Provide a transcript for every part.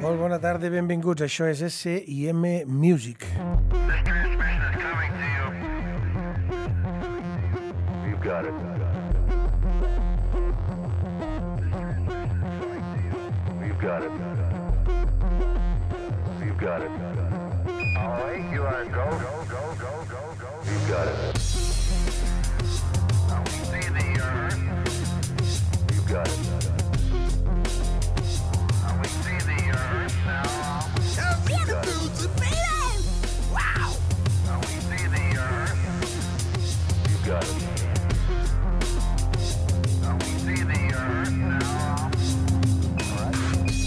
Molt bona tarda i benvinguts. Això és S&M Music. You've got it. You've got it. You've got it. All right, you are go. You've got it. Now we see the earth. You've got it. Now we see the earth now. You've got it. Wow! Now we see the earth. You've got it. Now we see the earth now. All right.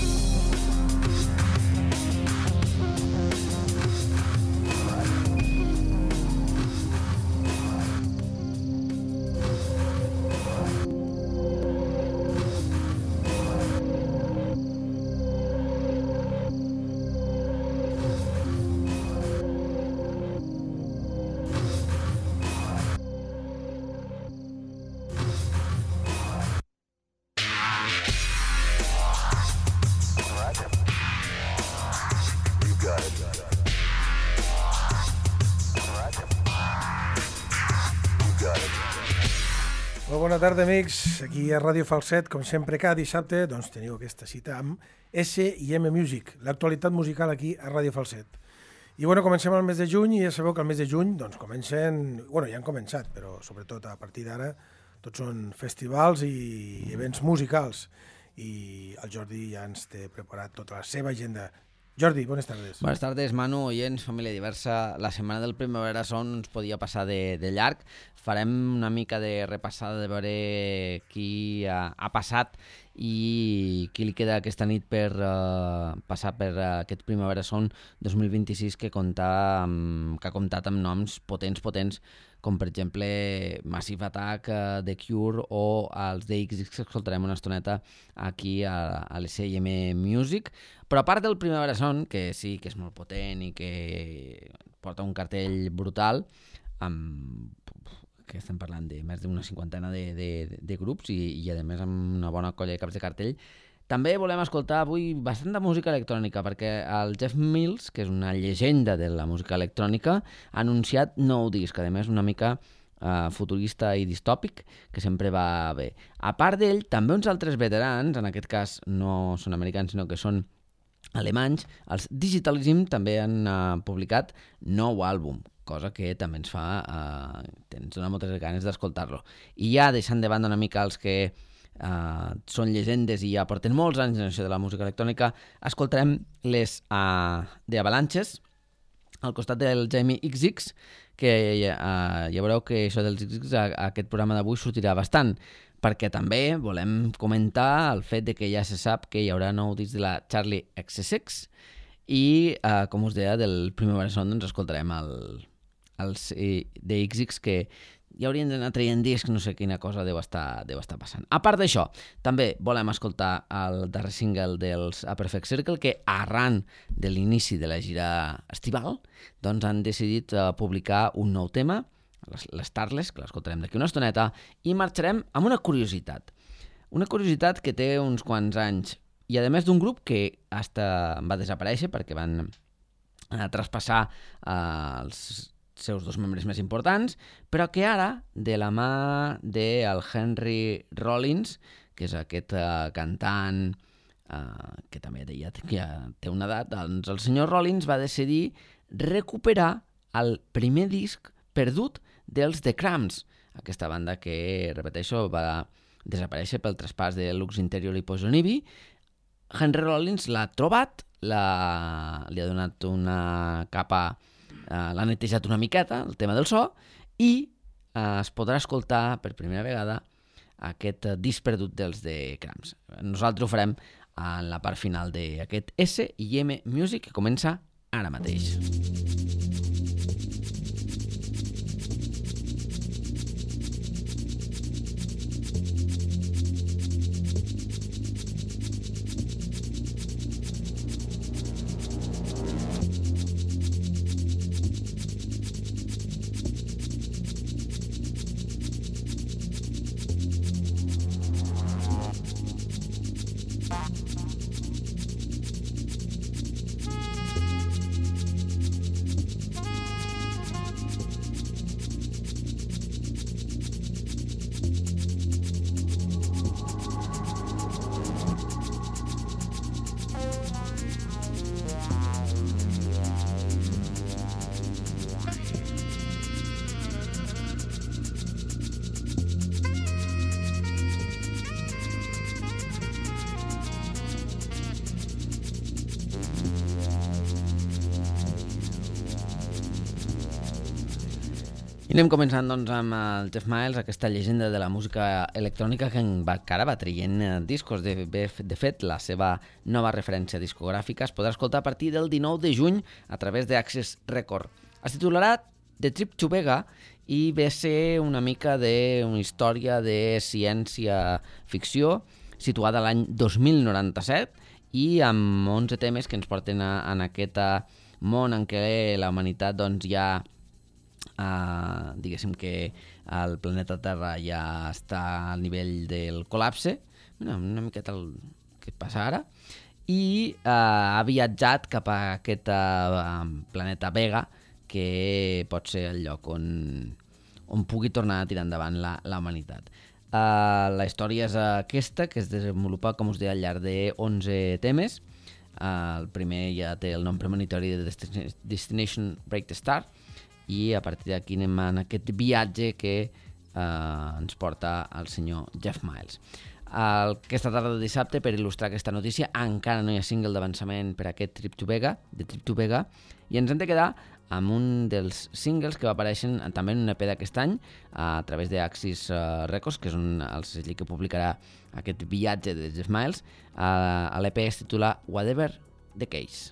Molt bona tarda, amics. Aquí a Ràdio Falset, com sempre, cada dissabte, doncs teniu aquesta cita amb S&M Music, l'actualitat musical aquí a Ràdio Falset. I bueno, comencem el mes de juny i ja sabeu que el mes de juny doncs comencen, bueno, ja han començat, però sobretot a partir d'ara tots són festivals i events musicals. I el Jordi ja ens té preparat tota la seva agenda. Jordi, bones tardes. Bones tardes, Manu, oients, família diversa. La setmana del Primavera Sound ens podia passar de llarg. Farem una mica de repassada de veure qui ha passat i qui li queda aquesta nit per passar per aquest Primavera Sound 2026 que ha comptat amb noms potents, com per exemple Massive Attack, The Cure o els DXX que escoltarem una estoneta aquí a l'S&M Music. Però a part del Primavera Sound, que sí que és molt potent i que porta un cartell brutal, que estem parlant de més d'una cinquantena de grups i a més amb una bona colla de caps de cartell, també volem escoltar avui bastant de música electrònica, perquè el Jeff Mills, que és una llegenda de la música electrònica, ha anunciat nou disc, a més una mica futurista i distòpic, que sempre va bé. A part d'ell, també uns altres veterans, en aquest cas no són americans, sinó que són alemanys, els Digitalism també han publicat nou àlbum, cosa que també ens fa, ens dona moltes ganes d'escoltar-lo. I ja deixant de banda una mica els que són llegendes i ja porten molts anys en això de la música electrònica, escoltarem les de Avalanches al costat del Jamie XX, que ja veureu que això dels XX aquest programa d'avui sortirà bastant, perquè també volem comentar el fet de que ja se sap que hi haurà nou disc de la Charli XCX i, com us deia, del Primavera Sound doncs escoltarem els DXX que ja haurien d'anar traient discs, no sé quina cosa deu estar passant. A part d'això, també volem escoltar el darrer single dels A Perfect Circle, que arran de l'inici de la gira estival, doncs han decidit publicar un nou tema, les Starless, que l'escoltarem d'aquí una estoneta, i marxarem amb una curiositat. Una curiositat que té uns quants anys, i a més d'un grup que va desaparèixer perquè van traspassar els seus dos membres més importants, però que ara, de la mà del Henry Rollins, que és aquest cantant que també deia que ja té una edat, doncs el senyor Rollins va decidir recuperar el primer disc perdut dels The Cramps, aquesta banda que, repeteixo, va desaparèixer pel traspàs de Lux Interior i Poison Ivy. Henry Rollins l'ha trobat, li ha donat una capa, l'ha netejat una miqueta, el tema del so, i es podrà escoltar per primera vegada aquest disc perdut dels The Cramps. Nosaltres ho farem en la part final d'aquest S&M Music que comença ara mateix. I anem començant doncs, amb el Jeff Miles, aquesta llegenda de la música electrònica que encara va traient discos. De fet, la seva nova referència discogràfica es podrà escoltar a partir del 19 de juny a través d'Access Record. Es titularà The Trip to Vega i ve a ser una mica d'una història de ciència-ficció situada a l'any 2097 i amb 11 temes que ens porten en aquest món en què la humanitat doncs, ja diguéssim que el planeta Terra ja està al nivell del col·lapse, una miqueta el que passa ara, i ha viatjat cap a aquest planeta Vega, que pot ser el lloc on pugui tornar a tirar endavant la humanitat. La història és aquesta, que es desenvolupa, com us deia, al llarg de 11 temes. El primer ja té el nom premonitori de Destination Break the Star, i a partir d'aquí anem en aquest viatge que ens porta el senyor Jeff Miles. Aquesta tarda de dissabte, per il·lustrar aquesta notícia, encara no hi ha single d'avançament per aquest Trip to Vega, i ens hem de quedar amb un dels singles que va aparèixer també en un EP d'aquest any a través d'Access Records, que és el segell que publicarà aquest viatge de Jeff Miles. L'EP es titula Whatever the Case.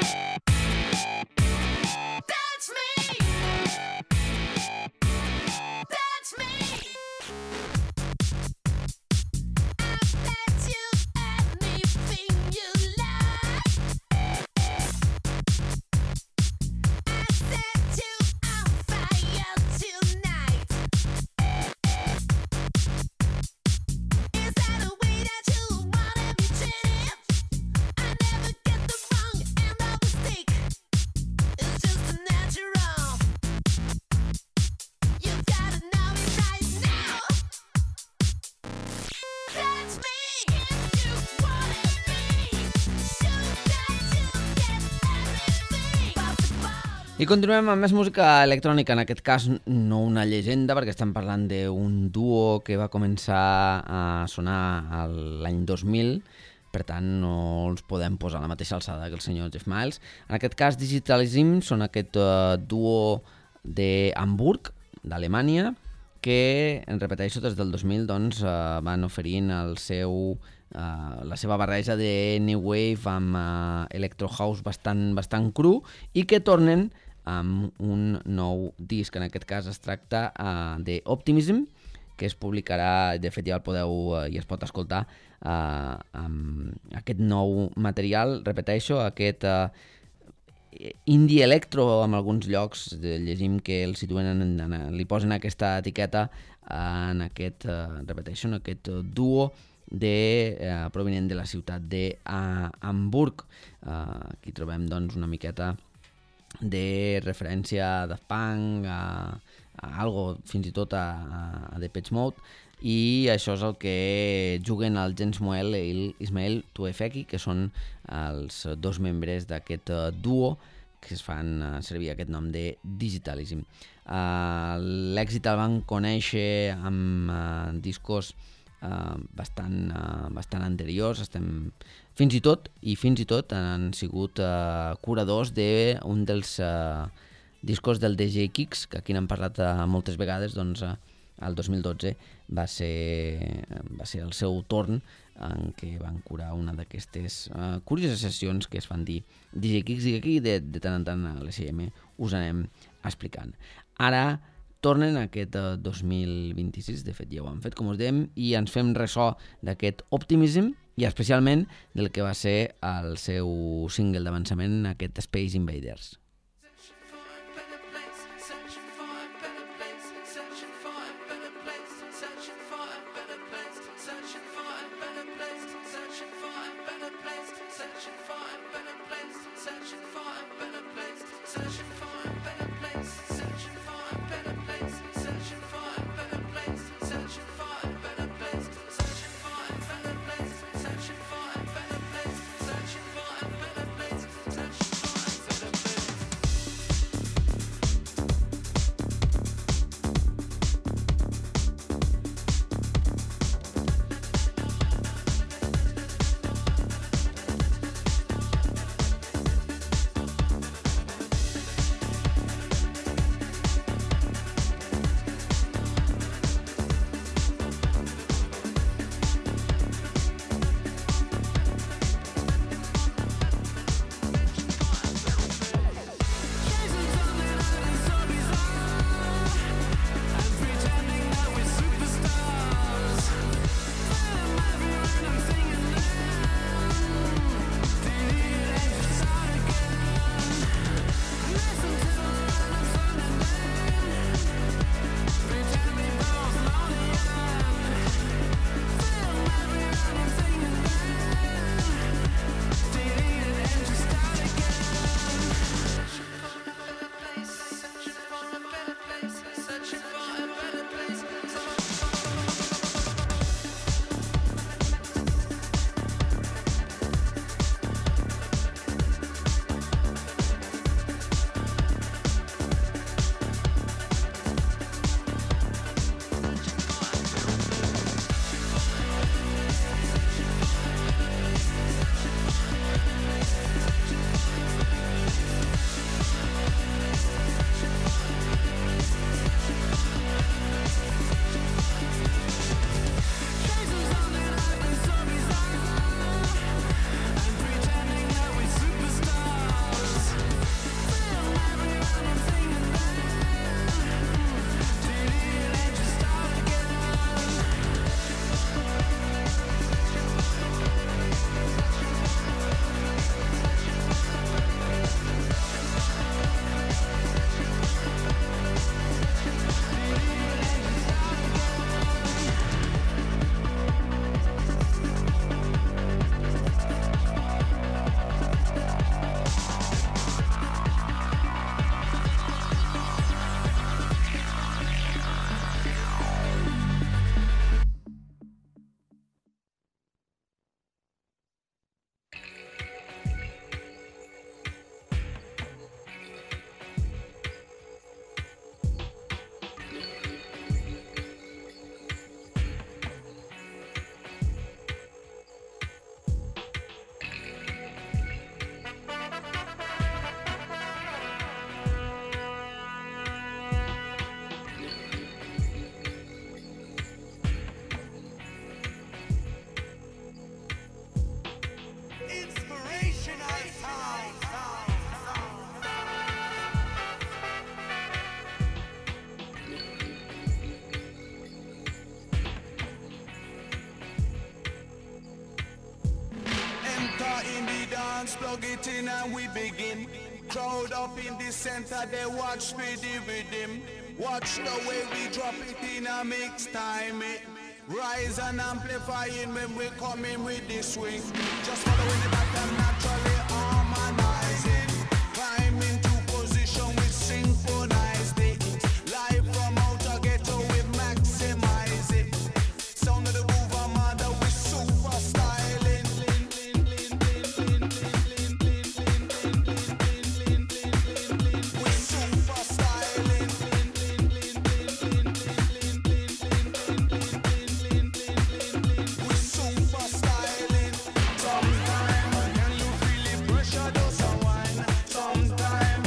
That's me. That's me. I bet you anything you like. I set you on fire tonight. Is that the way that you wanna be treated? I never get the wrong end of the stick. It's just natural. You gotta know it right now. That's me. If you wanna be, shoot that you get everything possible. I continuem amb més música electrònica, en aquest cas no una llegenda, perquè estem parlant d'un duo que va començar a sonar l'any 2000, per tant no els podem posar a la mateixa alçada que el senyor Jeff Miles. En aquest cas Digitalism són aquest duo d'Hamburg, d'Alemanya, que, repeteixo, des del 2000 doncs, van oferint la seva barreja de New Wave amb Electro House bastant cru i que tornen amb un nou disc. En aquest cas es tracta d'Optimism, que es publicarà, de fet ja el podeu i es pot escoltar amb aquest nou material, repeteixo, aquest indie electro en alguns llocs, llegim que el situen, li posen aquesta etiqueta en aquest, repeteixo, en aquest duo provinent de la ciutat d'Hamburg. Aquí trobem doncs una miqueta de referència a Daft Punk, a algo, fins i tot a Depeche Mode, i això és el que juguen el Jens Moel i l'Ismael Tuefeki, que són els dos membres d'aquest duo que es fan servir aquest nom de Digitalism. L'èxit el van conèixer amb discos bastant anteriors. Fins i tot han sigut curadors d'un dels discos del DJ Kicks, que aquí n'hem parlat moltes vegades. Doncs el 2012 va ser el seu torn en què van curar una d'aquestes curioses sessions que es van dir DJ Kicks, i aquí de tant en tant a l'SM us anem explicant. Ara tornen aquest 2026, de fet ja ho han fet, com us dèiem, i ens fem ressò d'aquest Optimism i especialment del que va ser el seu single d'avançament, aquest Space Invaders. dance, plug it in and we begin. Crowd up in the center, they watch for the rhythm. Watch the way we drop it in a mix time. Rise and amplifying when we come in with the swing. Just following the back and naturally harmonizing. Climb into position with synchronized it. Live from outer ghetto we maximize it. Sound of the groove armada with super styling. With super styling. With super styling. Sometime can you feel the pressure does unwind? Sometime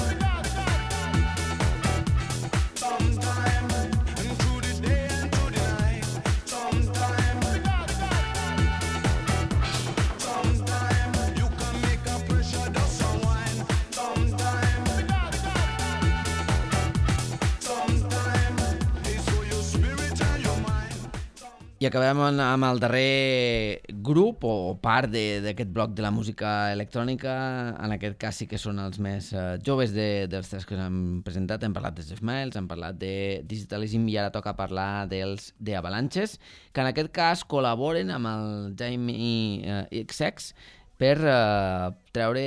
and through the day and through the night. Sometime you can make a pressure does unwind. Sometime it's for your spirit and your mind. I acabem amb el darrer grup o part d'aquest bloc de la música electrònica. En aquest cas sí que són els més joves dels tres que s'han presentat. Hem parlat de Jeff Miles, hem parlat de Digitalism i ara toca parlar dels The Avalanches, que en aquest cas col·laboren amb el Jamie XX per treure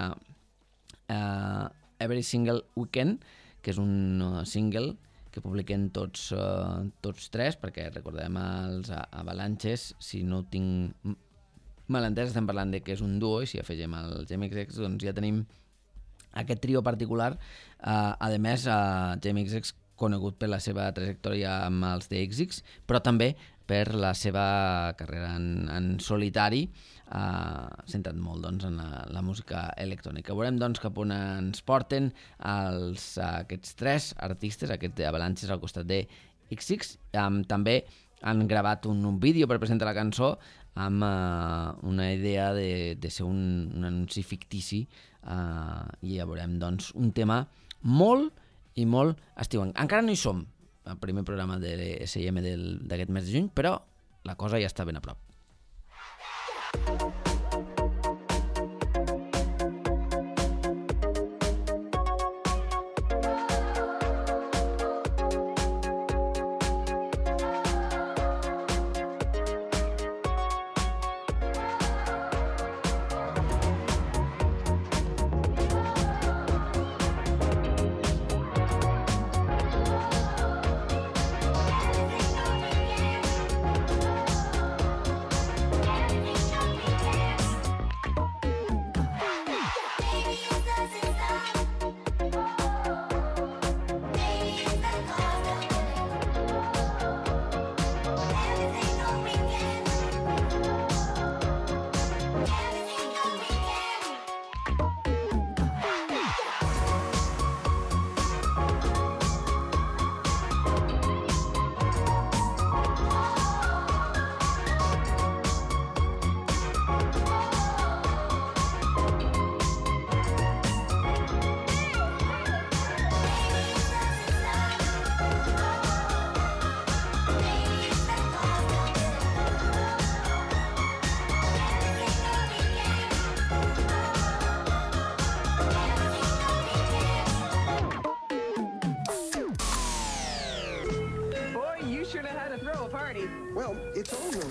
Every Single Weekend, que és un single que publiquen tots tres, perquè recordem els Avalanches, si no ho tinc mal entès, estem parlant de que és un duo, i si afegim el JMXX, doncs ja tenim aquest trio particular. A més, JMXX conegut per la seva trajectòria amb els DXX, però també per la seva carrera en solitari, centrat molt doncs, en la música electrònica. Veurem doncs cap on ens porten aquests tres artistes, aquests Avalanches al costat de XX. També han gravat un vídeo per presentar la cançó amb una idea de ser un anunci fictici, i ja veurem doncs, un tema molt i molt estiuenc. Encara no hi som, el primer programa de l'SIM d'aquest mes de juny, però la cosa ja està ben a prop. Well, it's over.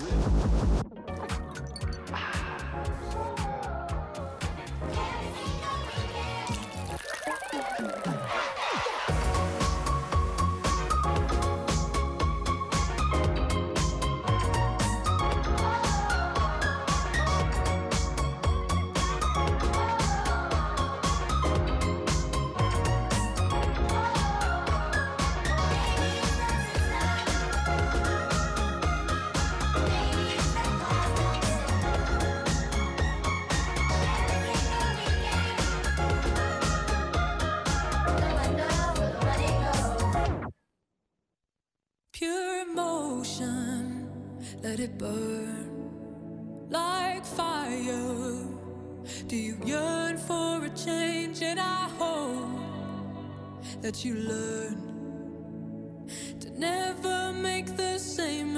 Pure emotion, let it burn like fire. Do you yearn for a change? And I hope that you learn to never make the same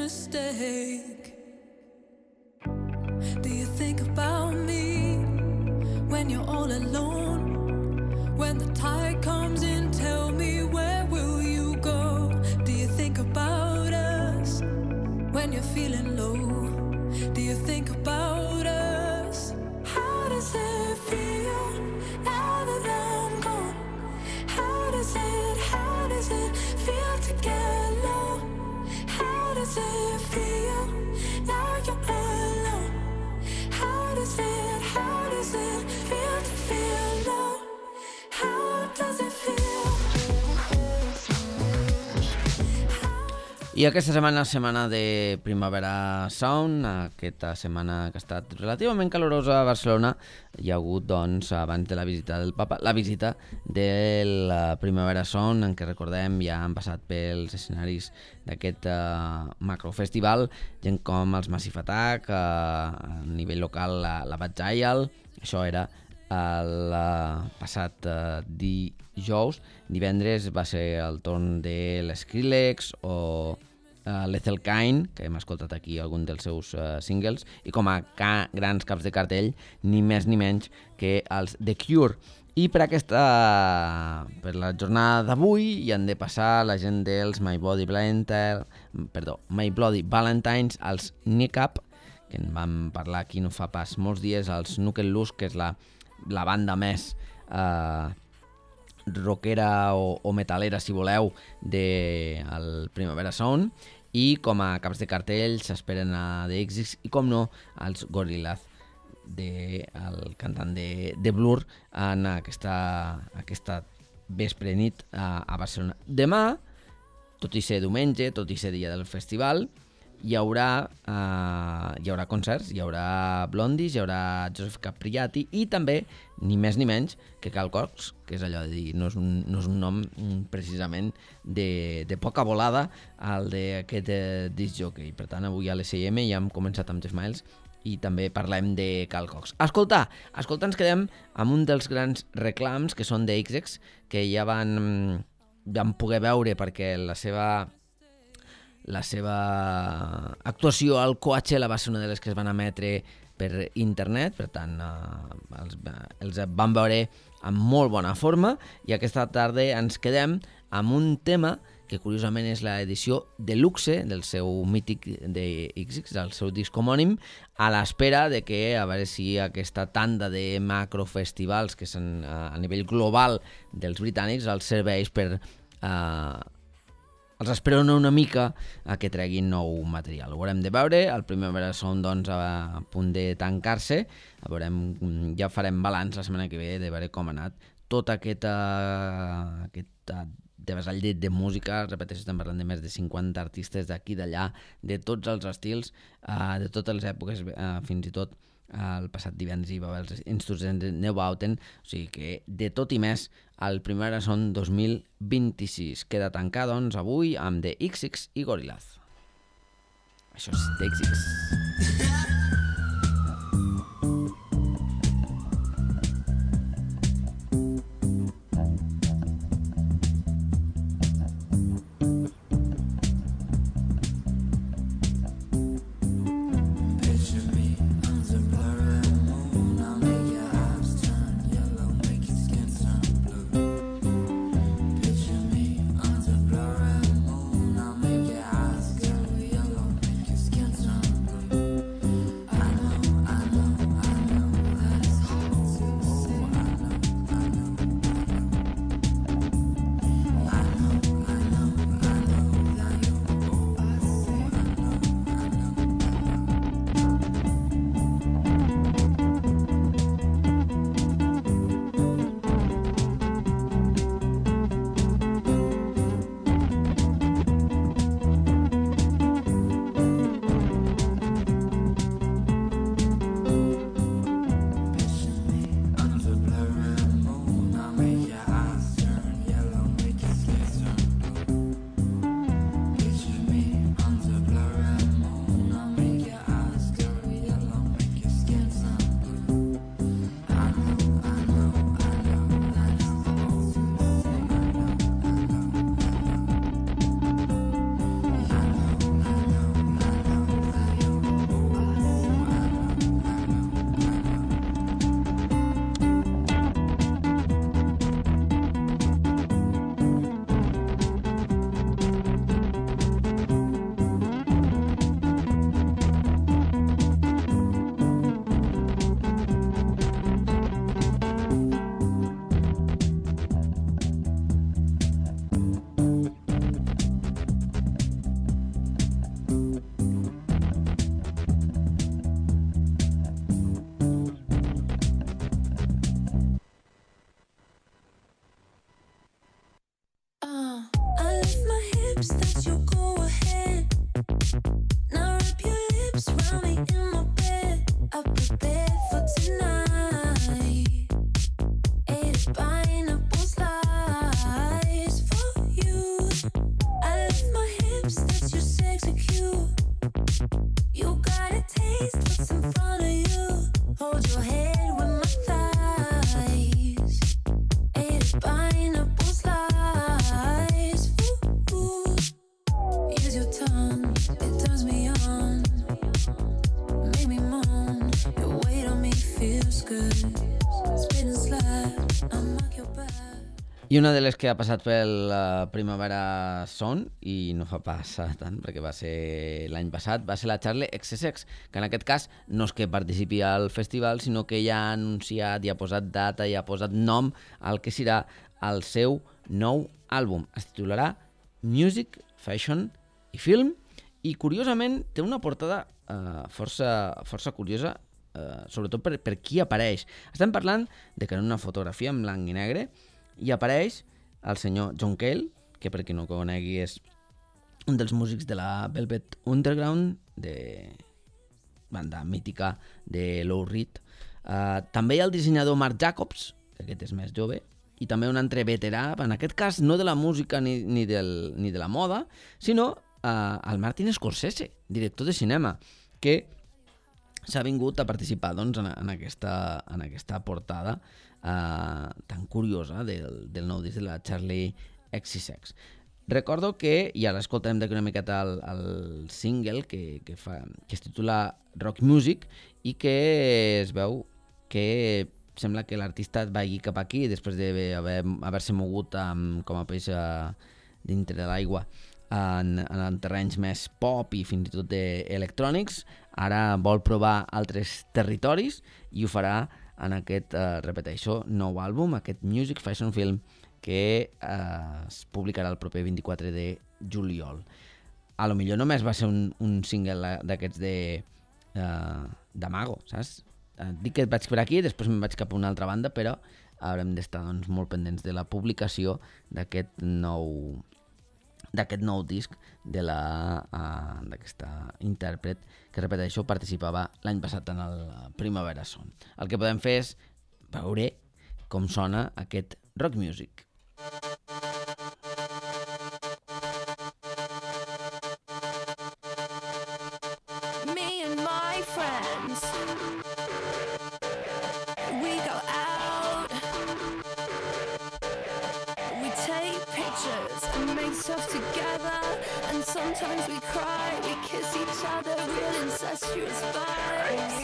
mistake. Do you think about me when you're all alone. When the tide comes in, tell me, where will you go? Do you think about us when you're feeling low? Do you think about us? How does it feel now that I'm gone? How does it feel to get low? How does it feel now you're alone? How does it feel to feel low? How does it feel? I aquesta setmana de Primavera Sound, aquesta setmana que ha estat relativament calorosa a Barcelona, hi ha hagut, doncs, abans de la visita del Papa, la visita del Primavera Sound, en què recordem ja han passat pels escenaris d'aquest macrofestival, gent com els Massive Attack, a nivell local la Bad Giant, això era el passat dijous. Divendres va ser el torn de l'Skrillex o Lethal Kind, que hem escoltat aquí algun dels seus singles, i com a grans caps de cartell, ni més ni menys que els The Cure. I per la jornada d'avui hi han de passar la gent dels My Bloody Valentines, els Nick Up, que en vam parlar aquí no fa pas molts dies, els Knuckle Loose, que és la banda més rockera o metalera, si voleu, del Primavera Sound, i com a caps de cartell s'esperen a The XX i, com no, els Gorillaz, el cantant de Blur, en aquesta vespre nit a Barcelona. Demà, tot i ser diumenge, tot i ser dia del festival, hi haurà concerts, hi haurà Blondies, hi haurà Joseph Capriati i també, ni més ni menys, que Carl Cox, que és allò de dir, no és un nom precisament de poca volada el d'aquest disc jockey. Per tant, avui a l'SIM ja hem començat amb Jeff Miles i també parlem de Carl Cox. Escolta, ens quedem amb un dels grans reclams, que són de XX, que ja van poder veure perquè la seva actuació al Coachella va ser una de les que es van emetre per internet, per tant els van veure amb molt bona forma, i aquesta tarda ens quedem amb un tema que curiosament és l'edició deluxe del seu mític de XX, del seu disc homònim, a l'espera de que, a veure si aquesta tanda de macrofestivals que són a nivell global dels britànics els serveix per els esperen una mica a que treguin nou material. Ho haurem de veure, el Primavera Sound, doncs, a punt de tancar-se, ja farem balanç la setmana que ve de veure com ha anat tot aquest devassallet de música. Repeteixo, estem parlant de més de 50 artistes d'aquí d'allà, de tots els estils, de totes les èpoques, fins i tot el passat divendres hi va haver els Instituts de Neubauten, o sigui que de tot i més el Primavera Sound 2026 queda tancat, doncs, avui amb The XX i Gorillaz. Això és The XX. hips that you go ahead. Now wrap your lips around me in my bed. I prepared for tonight. Ate pineapple slice for you. I left my hips, that's your sexy cue. You got a taste, what's in front of you? Hold your head with my thighs. Ate pineapple slice. Ooh. Use your tongue, it turns me on. Make me moan, your weight on me feels good. Spit and slide, I'll knock your back. I una de les que ha passat pel Primavera Sound, i no fa pas tant, perquè va ser l'any passat, va ser la Charlie XCX, que en aquest cas no és que participi al festival, sinó que ja ha anunciat, i ha posat data, i ha posat nom al que serà el seu nou àlbum. Es titularà Music, Fashion i Film, i curiosament té una portada força curiosa, sobretot per qui apareix. Estem parlant de que en una fotografia en blanc i negre hi apareix el senyor John Cale, que per qui no conegui és un dels músics de la Velvet Underground, de banda mítica de Lou Reed. També hi ha el dissenyador Marc Jacobs, que aquest és més jove, i també un altre veterà, en aquest cas no de la música ni de la moda, sinó el Martin Scorsese, director de cinema, que s'ha vingut a participar doncs, en aquesta portada tan curiosa del nou disc de la Charlie XCX. Recordo que, i ara escoltarem d'aquí una miqueta el single que es titula Rock Music, i que es veu que sembla que l'artista vagi cap aquí després d'haver-se mogut com a peix dintre de l'aigua en terrenys més pop i fins i tot electrònics. Ara vol provar altres territoris i ho farà en aquest, repeteixo, nou àlbum, aquest Music, Fashion, Film, que es publicarà el proper 24 de juliol. A lo millor només va ser un single d'aquests d'amago, saps? Dic que vaig per aquí, després me'n vaig cap a una altra banda, però haurem d'estar doncs, molt pendents de la publicació d'aquest nou disc d'aquesta intèrpret que, repeteixo, participava l'any passat en el Primavera Sound. El que podem fer és veure com sona aquest Rock Music. Me and my friends, we go out, we take pictures and make stuff together, and sometimes we cry, we kiss each other, real incestuous vibes.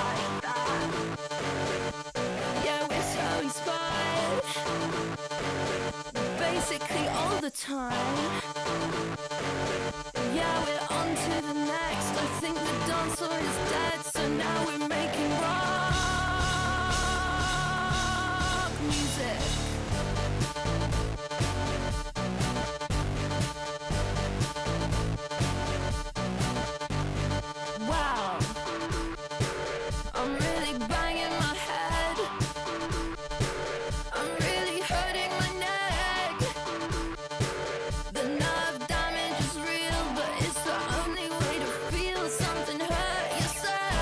Yeah, we're so inspired, basically all the time. Yeah, we're on to the next. I think the dance floor is dead, so now we're making rock music. Wow, I'm really banging my head. I'm really hurting my neck. The nerve damage is real, but it's the only way to feel something hurt yourself.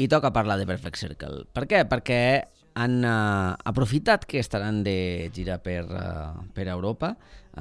I toca parlar de Perfect Circle. Per què? Perquè han aprofitat que estaran de gira per Europa.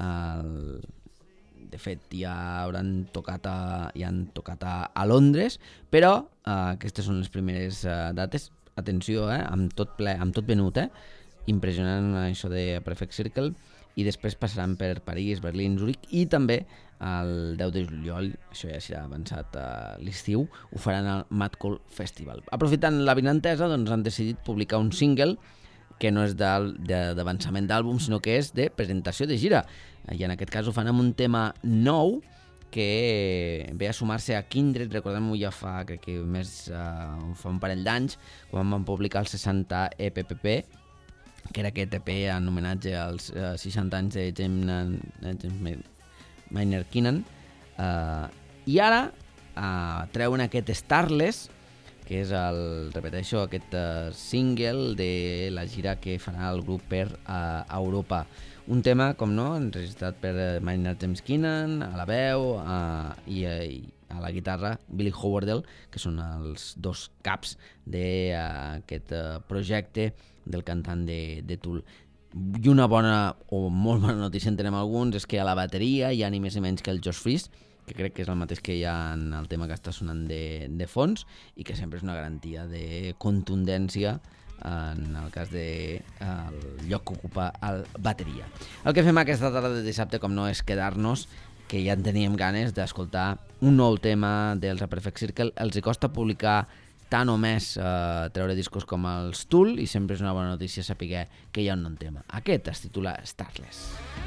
De fet, ja han tocat a Londres, però aquestes són les primeres dates. Atenció, amb tot ple, amb tot venut, impressionant això de Perfect Circle. I després passaran per París, Berlín, Zurich i també el 10 de juliol, això ja serà avançat a l'estiu, ho faran al Mad Cool Festival. Aprofitant l'avinentesa, doncs han decidit publicar un single que no és d'avançament d'àlbum, sinó que és de presentació de gira. I en aquest cas ho fan amb un tema nou que ve a sumar-se a Kindred. Recordem-ho, ja fa, crec que fa un parell d'anys, quan van publicar el 60 EPPP, que era aquest EP en homenatge als 60 anys de James Maynard Keenan, i ara treuen aquest Starless, que és repeteixo, aquest single de la gira que farà el grup per Europa. Un tema, com no, enregistrat per Maynard James Keenan, a la veu i a la guitarra Billy Howardell, que són els dos caps d'aquest projecte del cantant de Tool. I una bona o molt bona notícia, entenem alguns, és que a la bateria hi ha ni més ni menys que el Josh Freese, que crec que és el mateix que hi ha en el tema que està sonant de fons, i que sempre és una garantia de contundència en el cas del lloc que ocupa el bateria. El que fem aquesta tarda de dissabte, com no, és quedar-nos, que ja en teníem ganes d'escoltar un nou tema dels Perfect Circle. Els hi costa publicar tant o més treure discos com els Tool, i sempre és una bona notícia saber que hi ha un nou tema. Aquest es titula Starless.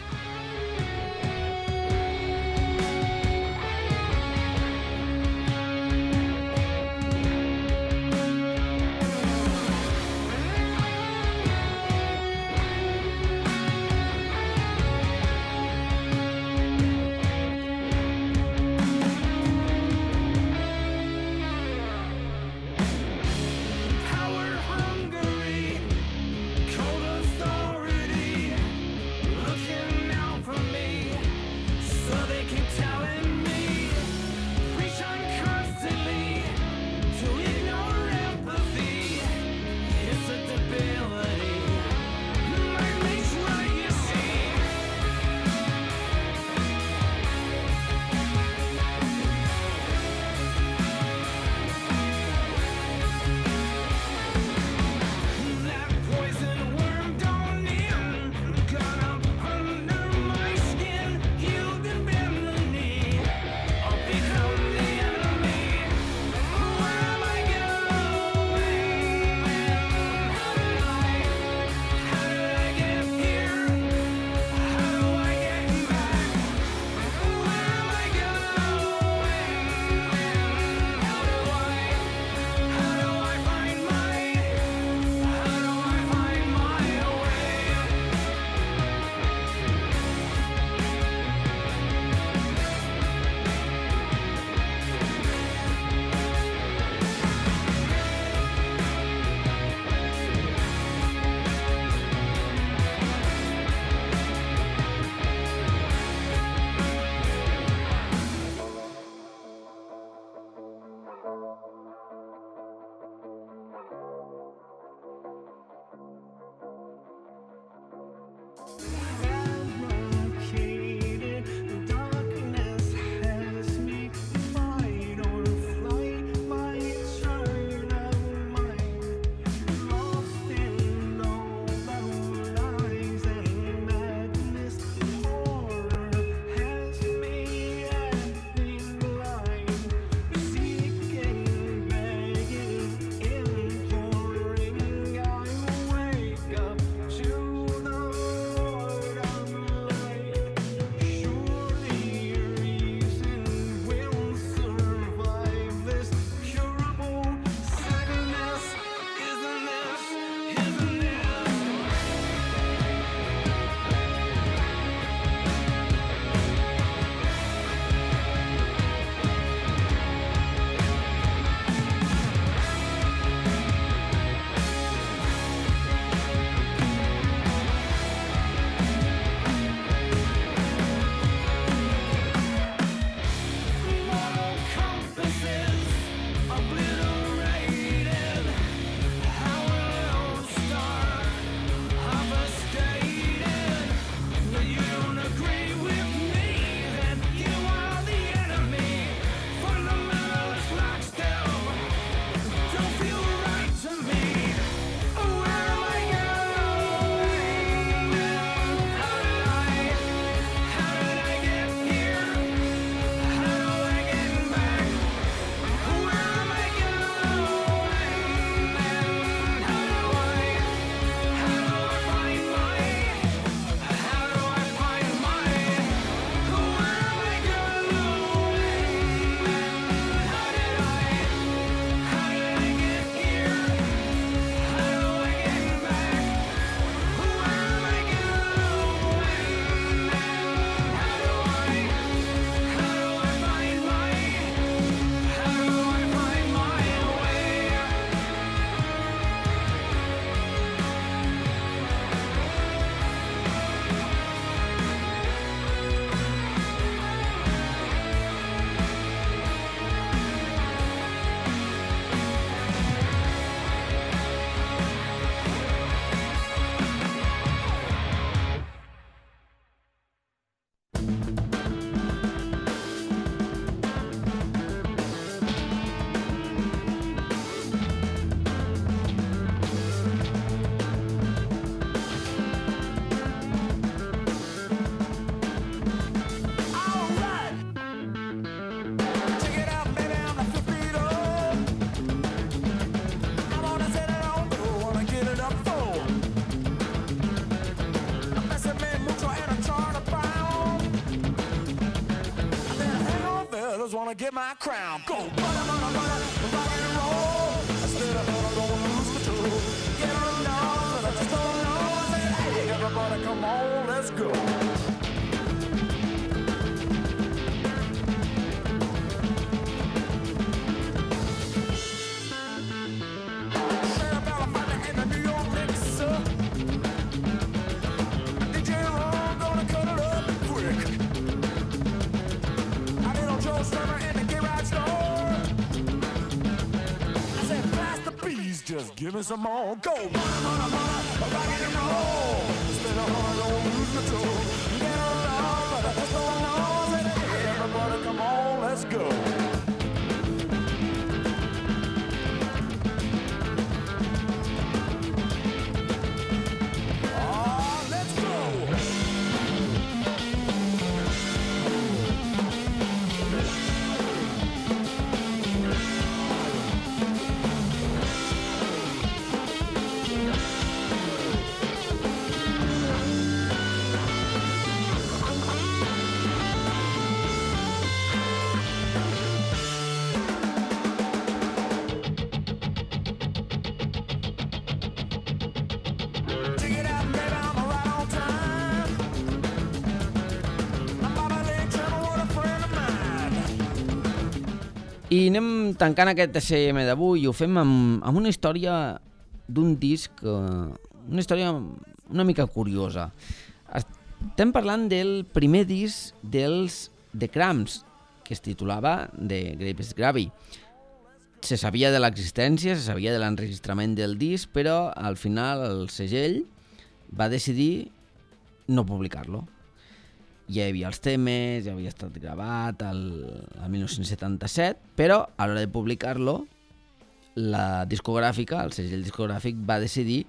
Power hungry, cold authority, looking out gonna get my crown. Go, rock and roll. Instead of gonna lose control. Get on down, but I just don't know. Say, hey, everybody, come on, let's go. Just give me some more. Go, rock and roll. Instead of don't lose control. Get around, but I just don't know. Hey, everybody, come on, let's go. I anem tancant aquest SM d'avui i ho fem amb una història d'un disc, una història una mica curiosa. Estem parlant del primer disc dels The Cramps, que es titulava The Greatest Gravy. Se sabia de l'existència, se sabia de l'enregistrament del disc, però al final el segell va decidir no publicar-lo. Ja hi havia els temes, ja havia estat gravat el 1977, però a l'hora de publicar-lo, la discogràfica, el segell discogràfic, va decidir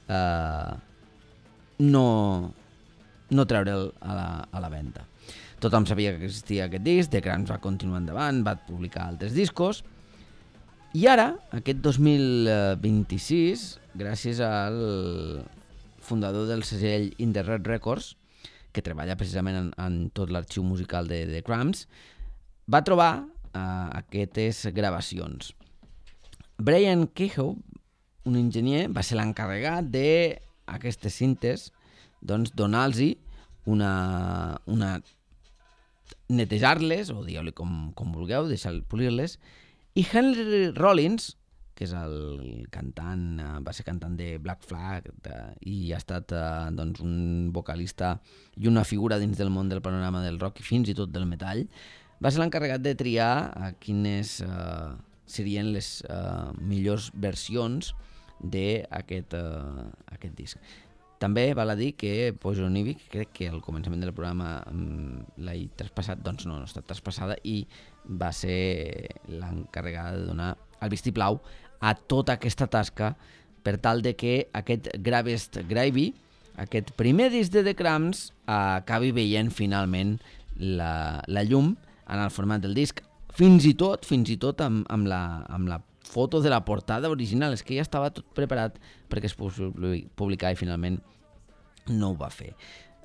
no treure'l a la venda. Tothom sabia que existia aquest disc, The Cramps va continuar endavant, va publicar altres discos, i ara, aquest 2026, gràcies al fundador del segell In The Red Records, que treballa precisament en tot l'arxiu musical de The Cramps, va trobar aquestes gravacions. Brian Kehoe, un enginyer, va ser l'encarregat d'aquestes cintes, doncs donar-los una netejar-les, o digueu-li com vulgueu, deixar polir-les, i Henry Rollins, que és el cantant, va ser cantant de Black Flag i ha estat doncs, un vocalista i una figura dins del món del panorama del rock i fins i tot del metall, va ser l'encarregat de triar quines serien les millors versions d'aquest disc. També val a dir que Poison Ivy, crec que al començament del programa l'he traspassat, doncs no ha estat traspassada i va ser l'encarregada de donar el vistiplau a tota aquesta tasca per tal de que aquest Greatest Gravy, aquest primer disc de The Cramps, acabi veient finalment la llum en el format del disc, fins i tot amb la foto de la portada original. És que ja estava tot preparat perquè es pogués publicar i finalment no ho va fer.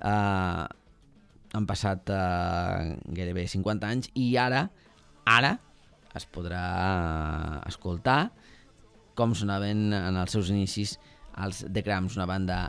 Han passat gairebé 50 anys i ara es podrà escoltar com sonaven en els seus inicis els The Cramps, una banda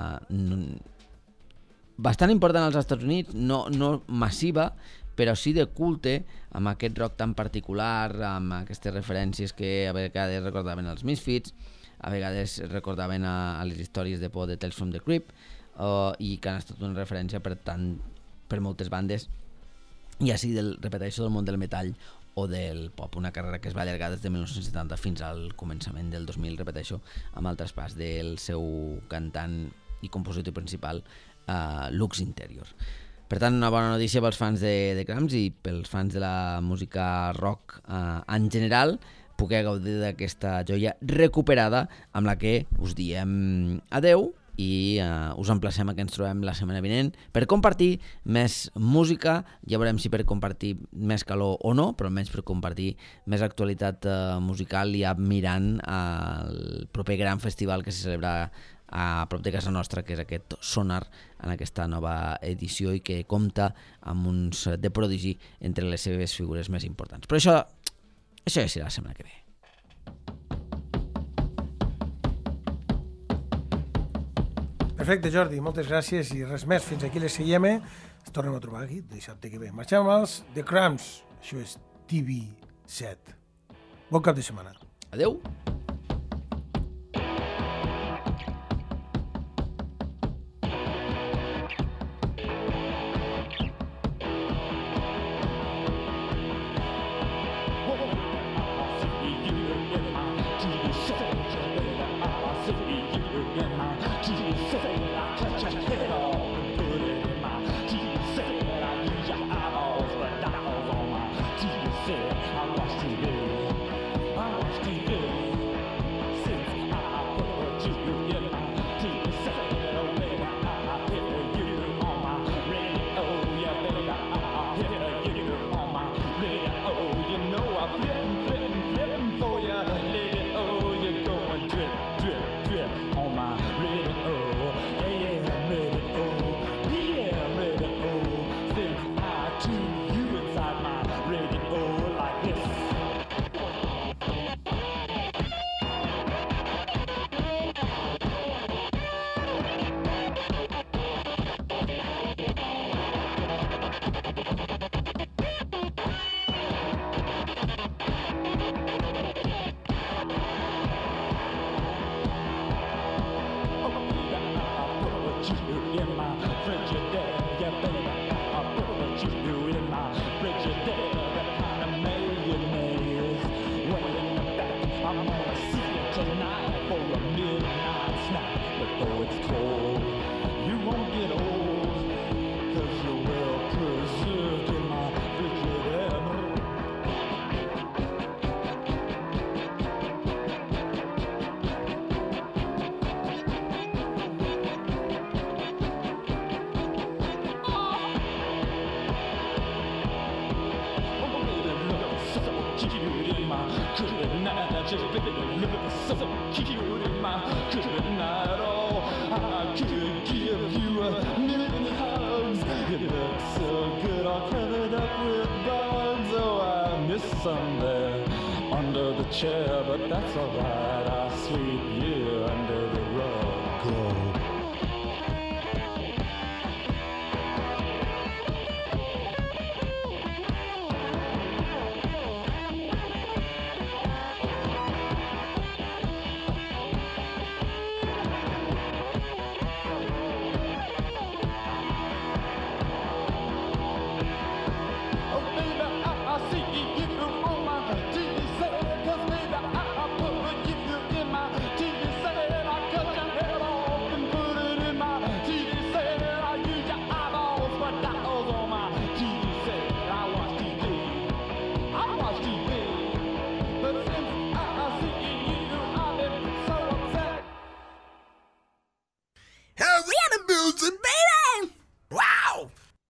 bastant important als Estats Units, no massiva, però sí de culte, amb aquest rock tan particular, amb aquestes referències que a vegades recordaven els Misfits, a vegades recordaven a les històries de por de Tales from the Crypt, i que han estat una referència per moltes bandes, ja sigui repeteixo, del món del metall o del pop, una carrera que es va allargar des de 1970 fins al començament del 2000, repeteixo, amb el traspàs del seu cantant i compositor principal, Lux Interior. Per tant, una bona notícia pels fans de Cramps i pels fans de la música rock en general, poder gaudir d'aquesta joia recuperada amb la que us diem adeu i us emplacem a que ens trobem la setmana vinent per compartir més música. Ja veurem si per compartir més calor o no, però almenys per compartir més actualitat musical, ja mirant el proper gran festival que se celebra a prop de casa nostra, que és aquest Sonar, en aquesta nova edició i que compta amb uns de prodigi entre les seves figures més importants. Però això ja serà la setmana que ve. Perfecte, Jordi, moltes gràcies i res més. Fins aquí les CIM. Ens tornem a trobar aquí dissabte que ve. Marxem amb els The Cramps. Això és TV7. Bon cap de setmana. Adeu! Somewhere under the chair, but that's alright, I'll sleep